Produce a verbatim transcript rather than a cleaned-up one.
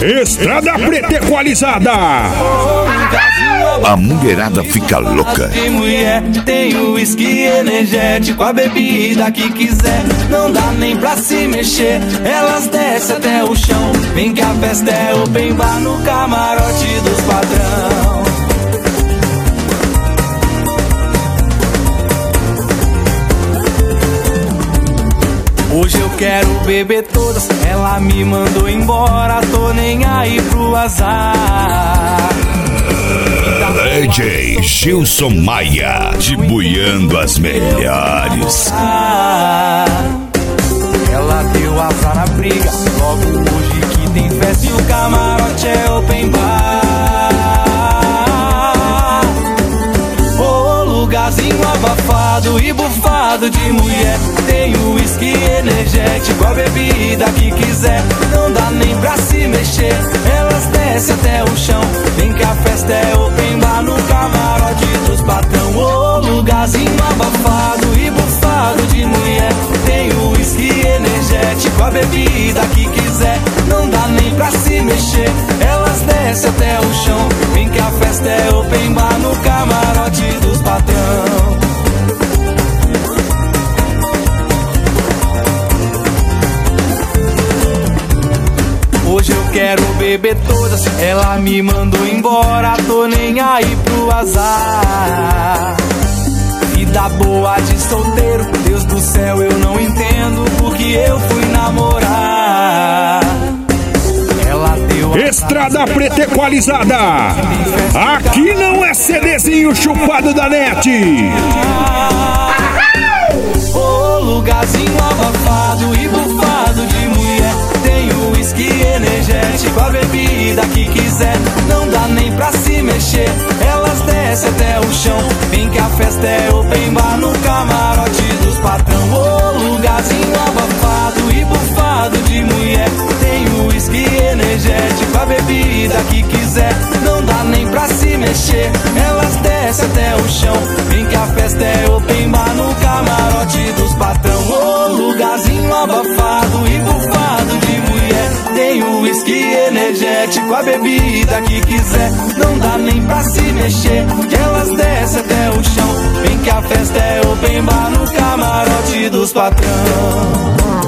Estrada Preta Equalizada. A mulherada fica louca. De mulher, tem o uísque energético, a bebida que quiser, não dá nem pra se mexer. Elas descem até o chão, vem que a festa é open bar no camarote dos padrão. Hoje eu quero beber todas, ela me mandou embora, tô nem aí pro azar. D J Gilson Maia, debuiando as melhores. Ela deu azar na briga, logo hoje que tem festa e o camarote é open bar. Oh, lugarzinho abafado e bufado de mulher, tem o uísque energético, a bebida que quiser, não dá nem pra se mexer. Elas descem até o chão, vem que a festa é open bar no camarote dos patrão. Oh, lugarzinho abafado e bufado de mulher, tem o uísque energético, a bebida que quiser, não dá nem pra se mexer. Elas descem até o chão, vem que a festa é open bar no camarote dos patrão. Hoje eu quero beber todas, ela me mandou embora, tô nem aí pro azar. Vida boa de solteiro, Deus do céu, eu não entendo porque eu fui namorar. Ela deu Estrada Preta Equalizada. Aqui não é CDzinho chupado da net. Oh, lugarzinho abafado e bufado de mulher, tem o uísque energético, a bebida que quiser, não dá nem pra se mexer. Elas descem até o chão, vem que a festa é open bar no camarote dos patrão. Oh, lugarzinho abafado e bufado de mulher, tem o uísque energético, a bebida que quiser, não dá nem pra se mexer. Elas descem até o chão, vem que a festa é open bar no camarote dos patrão. Oh, lugarzinho abafado e bufado de mulher, tem o uísque energético, a bebida que quiser, não dá nem pra se mexer. Elas descem até o chão, vem que a festa é open bar no camarote dos patrão.